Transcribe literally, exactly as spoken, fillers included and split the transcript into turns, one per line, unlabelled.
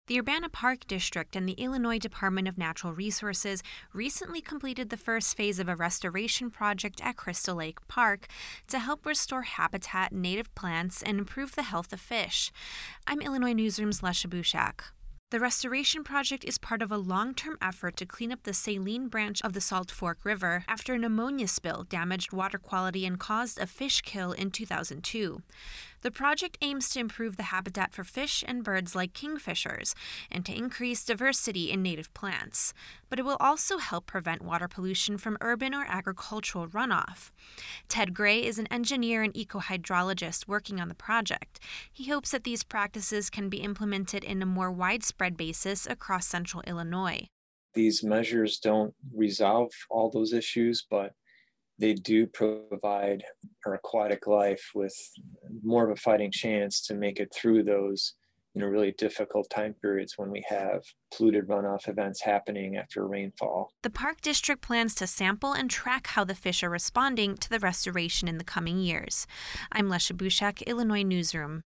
The Urbana Park District and the Illinois Department of Natural Resources recently completed the first phase of a restoration project at Crystal Lake Park to help restore habitat, native plants, and improve the health of fish. I'm Illinois Newsroom's Lesha Bushak. The restoration project is part of a long-term effort to clean up the Saline branch of the Salt Fork River after an ammonia spill damaged water quality and caused a fish kill in two thousand two. The project aims to improve the habitat for fish and birds like kingfishers and to increase diversity in native plants, but it will also help prevent water pollution from urban or agricultural runoff. Ted Gray is an engineer and ecohydrologist working on the project. He hopes that these practices can be implemented in a more widespread basis across central Illinois.
These measures don't resolve all those issues, but they do provide our aquatic life with more of a fighting chance to make it through those, you know, really difficult time periods when we have polluted runoff events happening after rainfall.
The Park District plans to sample and track how the fish are responding to the restoration in the coming years. I'm Lesha Bushak, Illinois Newsroom.